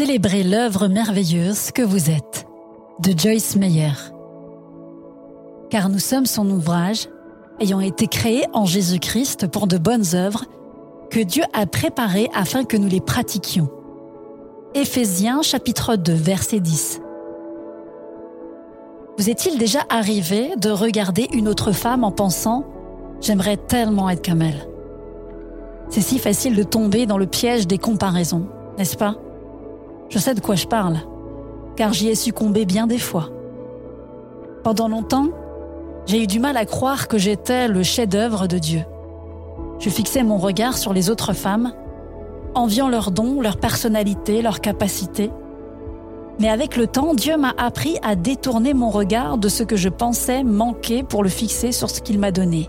Célébrez l'œuvre merveilleuse que vous êtes, de Joyce Meyer. Car nous sommes son ouvrage, ayant été créés en Jésus-Christ pour de bonnes œuvres, que Dieu a préparées afin que nous les pratiquions. Éphésiens chapitre 2, verset 10. Vous est-il déjà arrivé de regarder une autre femme en pensant « J'aimerais tellement être comme elle ». C'est si facile de tomber dans le piège des comparaisons, n'est-ce pas? Je sais de quoi je parle, car j'y ai succombé bien des fois. Pendant longtemps, j'ai eu du mal à croire que j'étais le chef-d'œuvre de Dieu. Je fixais mon regard sur les autres femmes, enviant leurs dons, leur personnalité, leurs capacités. Mais avec le temps, Dieu m'a appris à détourner mon regard de ce que je pensais manquer pour le fixer sur ce qu'il m'a donné.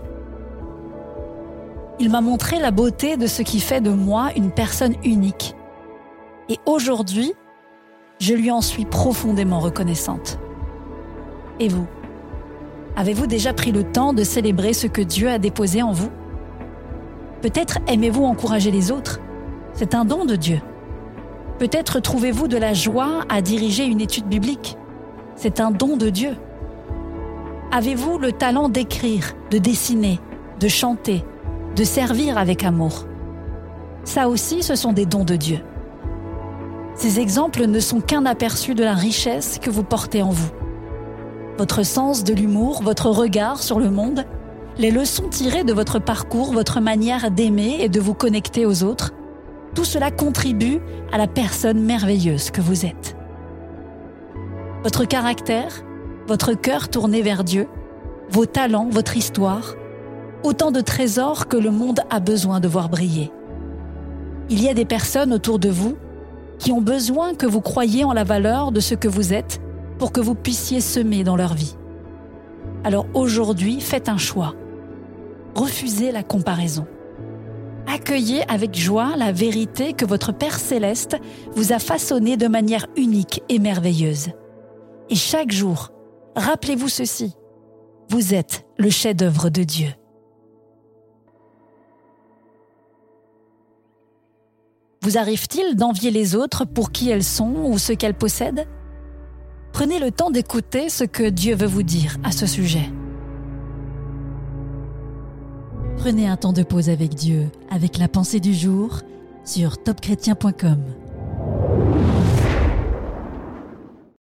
Il m'a montré la beauté de ce qui fait de moi une personne unique. Et aujourd'hui, je lui en suis profondément reconnaissante. Et vous? Avez-vous déjà pris le temps de célébrer ce que Dieu a déposé en vous? Peut-être aimez-vous encourager les autres. C'est un don de Dieu. Peut-être trouvez-vous de la joie à diriger une étude biblique. C'est un don de Dieu. Avez-vous le talent d'écrire, de dessiner, de chanter, de servir avec amour? Ça aussi, ce sont des dons de Dieu. Ces exemples ne sont qu'un aperçu de la richesse que vous portez en vous. Votre sens de l'humour, votre regard sur le monde, les leçons tirées de votre parcours, votre manière d'aimer et de vous connecter aux autres, tout cela contribue à la personne merveilleuse que vous êtes. Votre caractère, votre cœur tourné vers Dieu, vos talents, votre histoire, autant de trésors que le monde a besoin de voir briller. Il y a des personnes autour de vous qui ont besoin que vous croyiez en la valeur de ce que vous êtes pour que vous puissiez semer dans leur vie. Alors aujourd'hui, faites un choix. Refusez la comparaison. Accueillez avec joie la vérité que votre Père Céleste vous a façonnée de manière unique et merveilleuse. Et chaque jour, rappelez-vous ceci, vous êtes le chef-d'œuvre de Dieu. Vous arrive-t-il d'envier les autres pour qui elles sont ou ce qu'elles possèdent? Prenez le temps d'écouter ce que Dieu veut vous dire à ce sujet. Prenez un temps de pause avec Dieu, avec la pensée du jour sur topchrétien.com.